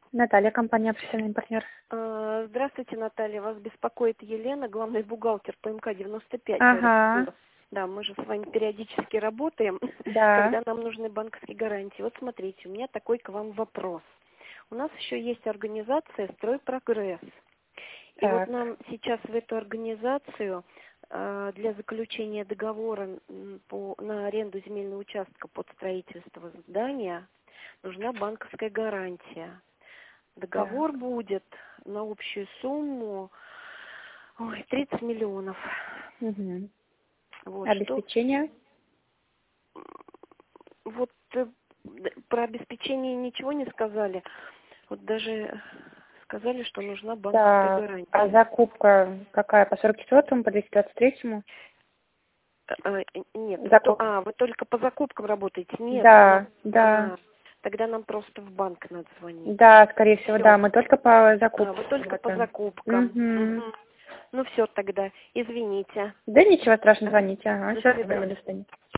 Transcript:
Наталья, компания «Профессиональный партнер». Здравствуйте, Наталья. Вас беспокоит Елена, главный бухгалтер по МК-95. Ага, Да, мы же с вами периодически работаем, да, когда нам нужны банковские гарантии. Вот смотрите, у меня такой к вам вопрос. У нас еще есть организация «Стройпрогресс». И вот так, нам сейчас в эту организацию для заключения договора на аренду земельного участка под строительство здания нужна банковская гарантия. так. Договор будет на общую сумму 30 миллионов. Угу. Вот что. Обеспечение? Вот про обеспечение ничего не сказали. Вот даже сказали, что нужна банковская Так, а гарантия. закупка какая? По 44-му, по 223-му? Нет, Закупка. вы только по закупкам работаете? Нет, Да, да, тогда нам просто в банк надо звонить. да, скорее всего, Все. да, мы только по Вы закупкам только по работаем. закупкам. Угу. Мгм. Ну все тогда, извините. Да ничего страшного, звоните. Ага, До все, свидания. до свидания.